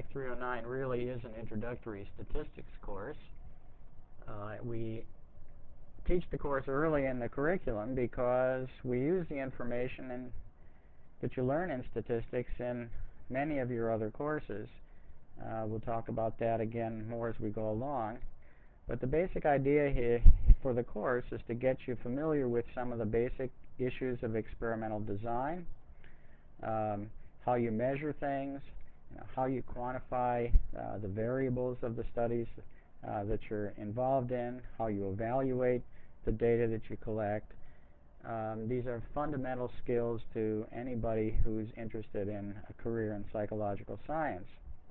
Psych 309 really is an introductory statistics course. We teach the course early in the curriculum because we use the information that you learn in statistics in many of your other courses. We'll talk about that again more as we go along. But the basic idea here for the course is to get you familiar with some of the basic issues of experimental design, how you measure things, how you quantify the variables of the studies that you're involved in, how you evaluate the data that you collect. These are fundamental skills to anybody who's interested in a career in psychological science.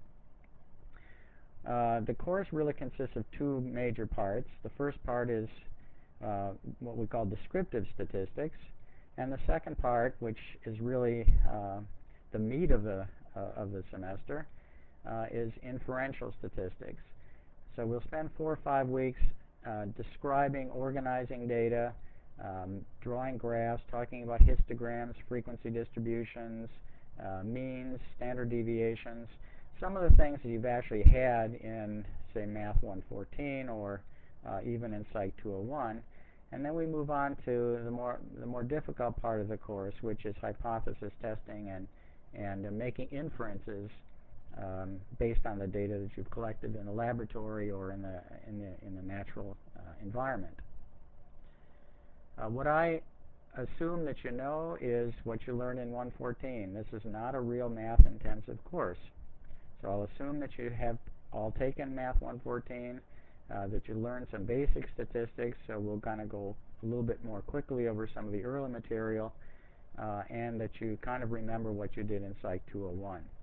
The course really consists of two major parts. The first part is what we call descriptive statistics, and the second part, which is really the meat of the semester, is inferential statistics. So we'll spend 4 or 5 weeks describing, organizing data, drawing graphs, talking about histograms, frequency distributions, means, standard deviations, some of the things that you've actually had in, say, Math 114 or even in Psych 201. And then we move on to the more difficult part of the course, which is hypothesis testing and making inferences based on the data that you've collected in the laboratory or in the natural environment. What I assume that you know is what you learned in 114. This is not a real math-intensive course. So I'll assume that you have all taken Math 114, that you learned some basic statistics, so we'll kind of go a little bit more quickly over some of the early material, and that you kind of remember what you did in Psych 201.